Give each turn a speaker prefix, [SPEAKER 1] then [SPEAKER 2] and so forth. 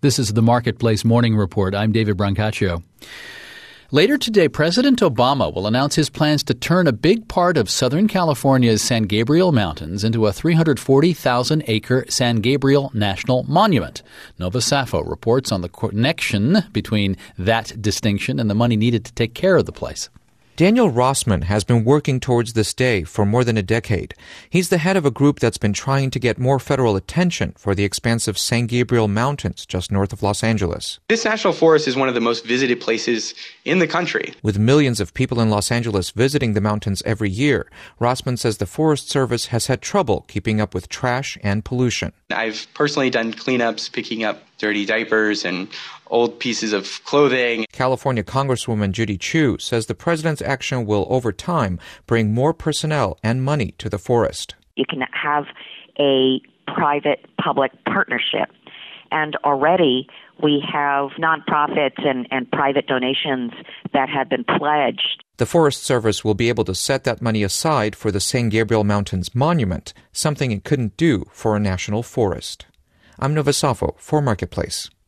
[SPEAKER 1] This is the Marketplace Morning Report. I'm David Brancaccio. Later today, President Obama will announce his plans to turn a big part of Southern California's San Gabriel Mountains into a 340,000-acre San Gabriel National Monument. Nova Safo reports on the connection between that distinction and the money needed to take care of the place.
[SPEAKER 2] Daniel Rossman has been working towards this day for more than a decade. He's the head of a group that's been trying to get more federal attention for the expansive San Gabriel Mountains just north of Los Angeles.
[SPEAKER 3] This national forest is one of the most visited places in the country.
[SPEAKER 2] With millions of people in Los Angeles visiting the mountains every year, Rossman says the Forest Service has had trouble keeping up with trash and pollution.
[SPEAKER 3] I've personally done cleanups, picking up dirty diapers and old pieces of clothing.
[SPEAKER 2] California Congresswoman Judy Chu says the president's action will, over time, bring more personnel and money to the forest.
[SPEAKER 4] You can have a private-public partnership, and already we have nonprofits and private donations that have been pledged.
[SPEAKER 2] The Forest Service will be able to set that money aside for the San Gabriel Mountains Monument, something it couldn't do for a national forest. I'm Nova Safo for Marketplace.